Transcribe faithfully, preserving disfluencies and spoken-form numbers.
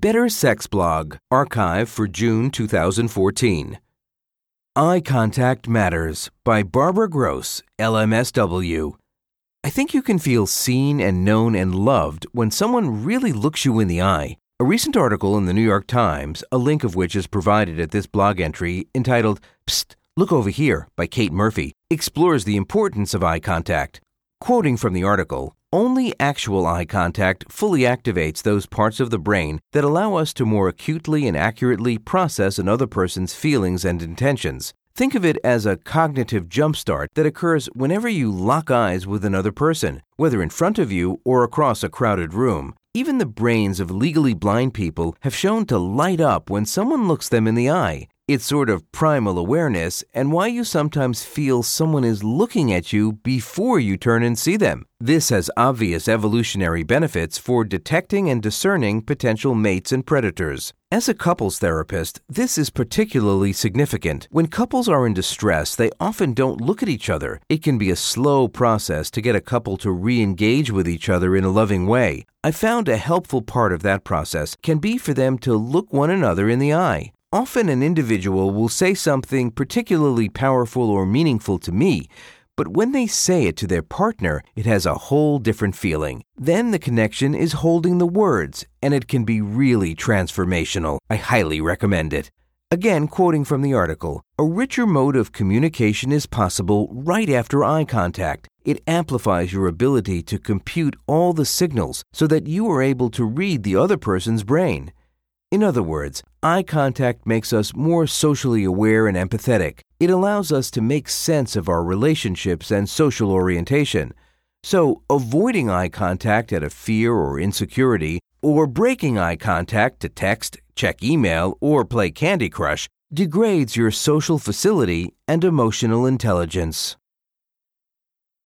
Better Sex Blog, archive for June two thousand fourteen. Eye Contact Matters by Barbara Gross, L M S W. I think you can feel seen and known and loved when someone really looks you in the eye. A recent article in the New York Times, a link of which is provided at this blog entry, entitled Psst, Look Over Here by Kate Murphy, explores the importance of eye contact. Quoting from the article, only actual eye contact fully activates those parts of the brain that allow us to more acutely and accurately process another person's feelings and intentions. Think of it as a cognitive jumpstart that occurs whenever you lock eyes with another person, whether in front of you or across a crowded room. Even the brains of legally blind people have shown to light up when someone looks them in the eye. It's sort of primal awareness and why you sometimes feel someone is looking at you before you turn and see them. This has obvious evolutionary benefits for detecting and discerning potential mates and predators. As a couples therapist, this is particularly significant. When couples are in distress, they often don't look at each other. It can be a slow process to get a couple to re-engage with each other in a loving way. I found a helpful part of that process can be for them to look one another in the eye. Often an individual will say something particularly powerful or meaningful to me, but when they say it to their partner, it has a whole different feeling. Then the connection is holding the words, and it can be really transformational. I highly recommend it. Again, quoting from the article, a richer mode of communication is possible right after eye contact. It amplifies your ability to compute all the signals so that you are able to read the other person's brain. In other words, eye contact makes us more socially aware and empathetic. It allows us to make sense of our relationships and social orientation. So, avoiding eye contact out of fear or insecurity, or breaking eye contact to text, check email, or play Candy Crush, degrades your social facility and emotional intelligence.